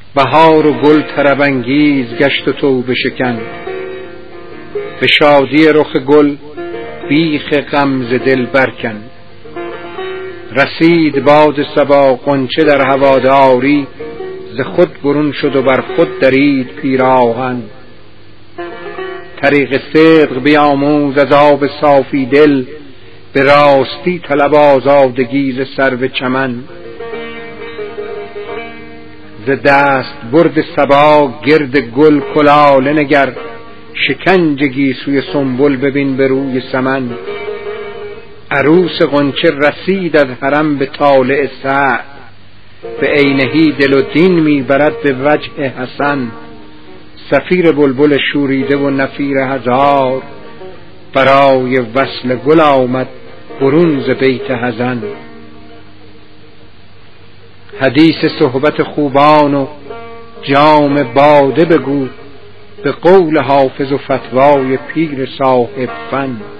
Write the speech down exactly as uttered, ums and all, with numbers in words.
بهار و گل طرب انگیز گشت و توبه شکن. به شادی رخ گل بیخ غم ز دل برکن. رسید باد صبا غنچه در هواداری، ز خود برون شد و بر خود درید پیراهن. طریق صدق بیاموز از آب صافی دل، به راستی طلب آزادگی ز سرو چمن. ز دست برد صبا گرد گل کلاله نگر، شکنج گیسوی سنبل ببین به روی سمن. عروس غنچه رسید از حرم به طالع سعد، به عینهی دل و دین می برد به وجه حسن. صفیر بلبل شوریده و نفیر هزار، برای وصل گل آمد برون ز بیت حزن. حدیث صحبت خوبان و جام باده بگو، به قول حافظ و فتوای پیر صاحب فن.